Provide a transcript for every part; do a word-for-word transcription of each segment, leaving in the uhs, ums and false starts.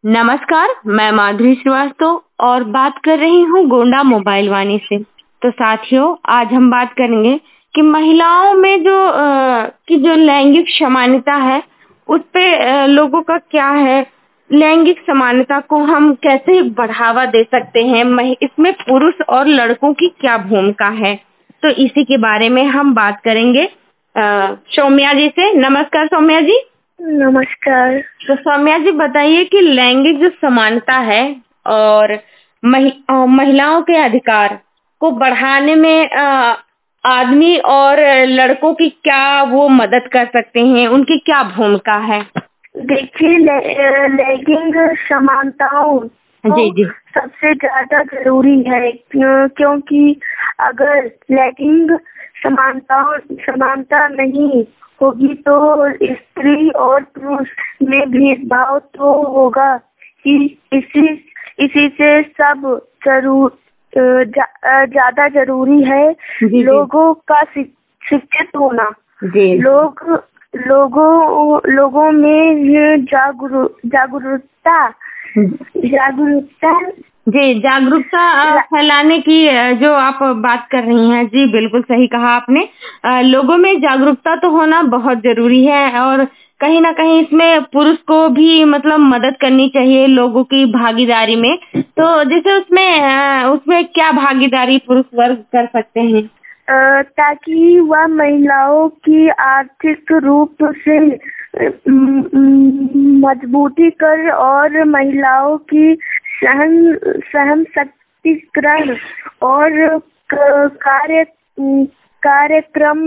नमस्कार, मैं माधुरी श्रीवास्तव और बात कर रही हूँ गोंडा मोबाइल वाणी से। तो साथियों, आज हम बात करेंगे कि महिलाओं में जो अ, की जो लैंगिक समानता है उस पे अ, लोगों का क्या है, लैंगिक समानता को हम कैसे बढ़ावा दे सकते हैं, महि- इसमें पुरुष और लड़कों की क्या भूमिका है। तो इसी के बारे में हम बात करेंगे अ, सौम्या जी से। नमस्कार सौम्या जी। नमस्कार। तो सौम्या जी बताइए कि लैंगिक जो समानता है और महि, अ, महिलाओं के अधिकार को बढ़ाने में अ, आदमी और लड़कों की क्या वो मदद कर सकते हैं, उनकी क्या भूमिका है। देखिए, ले, लैंगिक समानताओं जी तो जी सबसे ज्यादा जरूरी है, क्यों- क्योंकि अगर लैंगिक समानताओं समानता नहीं होगी तो स्त्री और पुरुष में भेदभाव तो होगा ही। इसी इसी से सब जरूर अ, जा, अ, ज्यादा जरूरी है जी जी लोगों का शिक- शिक्षित होना। जी लोग लोगों लोगों में ये जागरू जागरूकता जागरूकता जी जागरूकता अ, ला- फैलाने की अ, जो आप बात कर रही हैं, जी बिल्कुल सही कहा आपने। अ, लोगों में जागरूकता तो होना बहुत जरूरी है और कहीं ना कहीं इसमें पुरुष को भी मतलब मदद करनी चाहिए लोगों की भागीदारी में। तो जैसे उसमें अ, उसमें क्या भागीदारी पुरुष वर्ग कर सकते हैं। अ, ताकि वह महिलाओं की आर्थिक रूप से अ, म- म- मजबूती कर और महिलाओं की सहन सहन शक्तिकरण और क- कार्य कार्यक्रम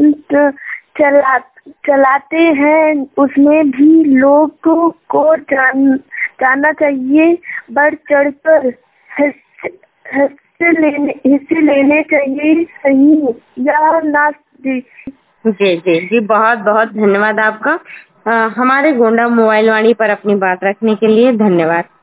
चला चलाते हैं, उसमें भी लोगों को जान जानना चाहिए। बढ़ चढ़कर हिस्से हिस्से लेने हिस्से लेने चाहिए, सही या ना जी। जी जी जी बहुत बहुत धन्यवाद आपका। अ, हमारे गोंडा मोबाइल वाणी पर अपनी बात रखने के लिए धन्यवाद।